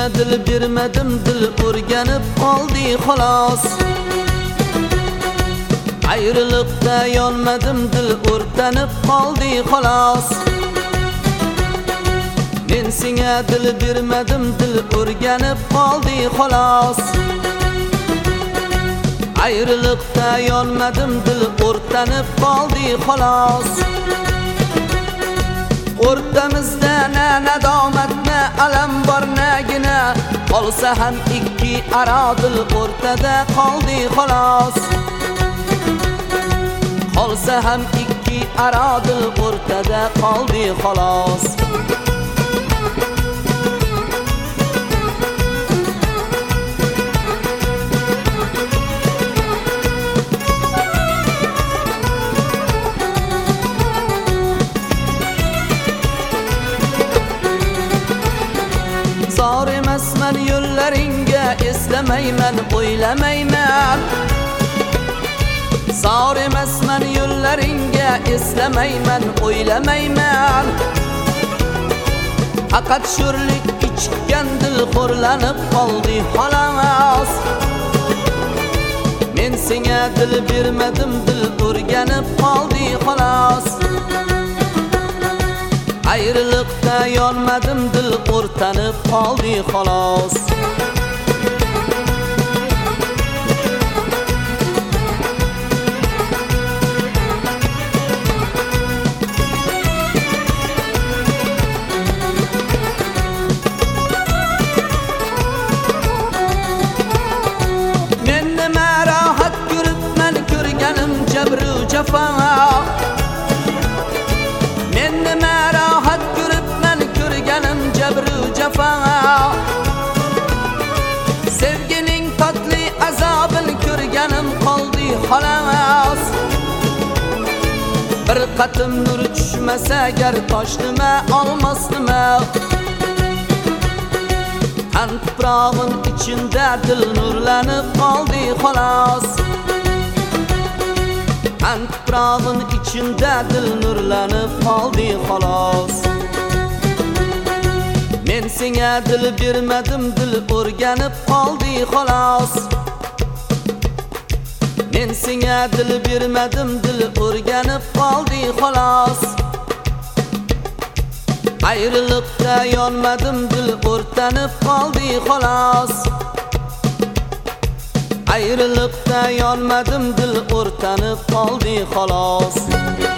senga dil bermadim, dil o'rganib qoldi xolos. Ayriliqda yonmadim, dil o'rtanib qoldi xolos. Men senga dil bermadim, dil o'rganib qoldi xolos. Ayriliqda yonmadim, dil o'rtanib qoldi xolos. O'rtamizda na nadomat, na alam bor, nagina qolsa ham ikki aro dil o'rtada qoldi xolos. Qolsa ham ikki aro dil o'rtada qoldi xolos. Zor emasman yo'llaringga, eslamayman, o'ylamayman. Zor emasman yo'llaringga, eslamayman, o'ylamayman. Faqat sho'rlik ichgan dil xo'rlanib qoldi xolos. Men senga dil bermadim, dil o'rganib qoldi xolos. Ayriliqda yonmadim, dil o'rtanib qoldi xolos. Men nima rohat ko'ribman, ko'rganim jabru jafo. Men nima rohat ko'ribman, ko'rganim jabru jafo. Sevgining tatli azobini ko'rganim qoldi xolos. Bir qatim nur tushmasa agar tosh nima, olmos nima. Qan tuprog'in ichinda dil nurlanib qoldi xolos. Qan tuprog'in ichinda dil nurlanib qoldi xolos. Men senga dil bermadim, dil o'rganib qoldi xolos. Men senga dil bermadim, dil o'rganib qoldi xolos. Ayriliqda yonmadim, dil o'rtanib qoldi xolos. Ayriliqda yonmadim, dil o'rtanib qoldi xolos.